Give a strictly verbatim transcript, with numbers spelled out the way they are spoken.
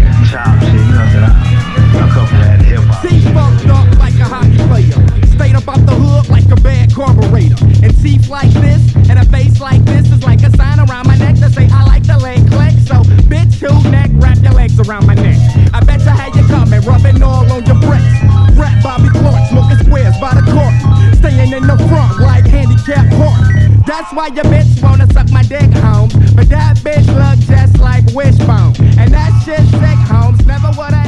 chop shit, you know what I'm saying? I, I come from that hip hop. See fucked up like a hockey player, stayed up off the hood like a bad carburetor, and teeth like this and a face like this is like a sign around my neck to say I like the leg click. So bitch, who neck, wrap your legs around my neck. I bet you how you coming, rubbing all on your bricks. Rap Bobby Clark, smoking squares by the court, staying in the front like handicap park. That's why your bitch wanna suck my dick, Holmes, but that bitch look just like Wishbone, and that shit sick, Holmes. Never would